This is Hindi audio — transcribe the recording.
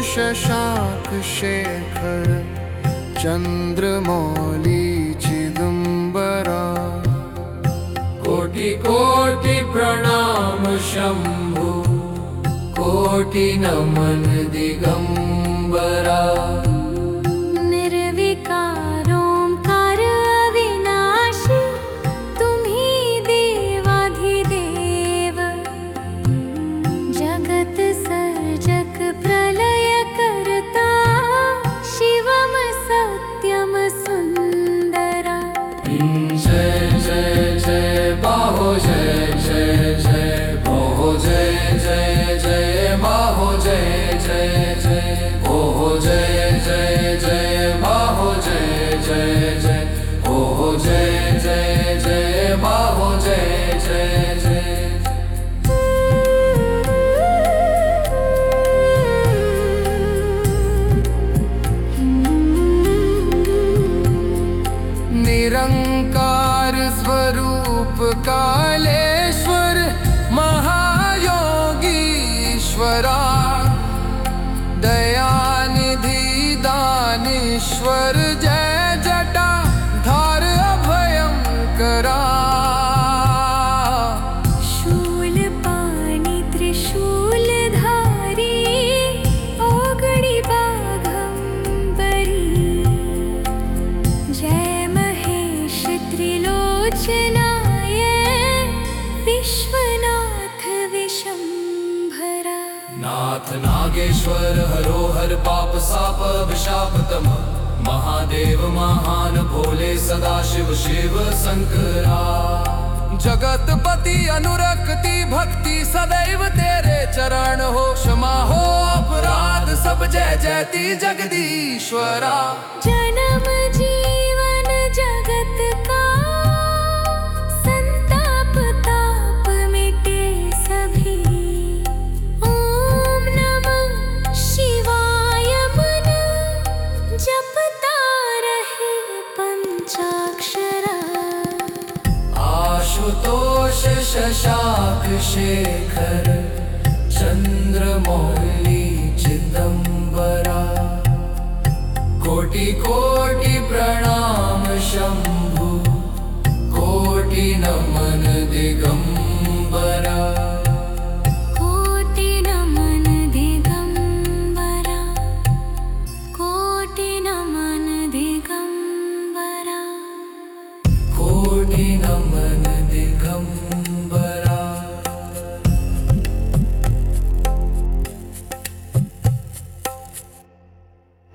शशांक शेखर चंद्रमौली चिदंबरा। कोटि कोटि प्रणाम शंभु, कोटि नमन दिगंबरा। निर्विकारोंकार अविनाशी, तुम्ही देवाधिदेव। जगत सर्जक प्रलय करता, शिवम सत्यम सुंदरा। जय जय जय बाहो, जय जय जय बाहो, जय जय जय बाहो, जय जय जय ओहो, जय जय जय बाहो, जय जय जय ओहो, जय जय जय बाहो, जय जय जय। निरंकार स्वरूप कालेश्वर महायोगीश्वरा। दयानिधि दानीश्वर जय जटा धार अभयंकरा। शूलपाणि त्रिशूलधारी, ओगणि बाघंबरी। जय महेश त्रिलोचनाय, विश्वनाथ विशंभरा। नाथ नागेश्वर हरो हर पाप साप विशापतम। महादेव महान भोले सदाशिव शिव शंकरा। जगतपति अनुरक्ति भक्ति सदैव तेरे चरण हो। क्षमा हो अपराध सब जय जयति जगदीश्वरा। जन्म जीवन जगत का, संताप ताप मिटे सभी। ओम नमः शिवाय मन, जपता रहे पंचाक्षरा। आशुतोष शशांक शेखर चंद्रमौली चिदंबरा। कोटि कोटि प्रणाम शंभु, कोटि नमन दिगंबरा। कोटि नमन दिगंबरा, कोटि नमन दिगंबरा। कोटि नमन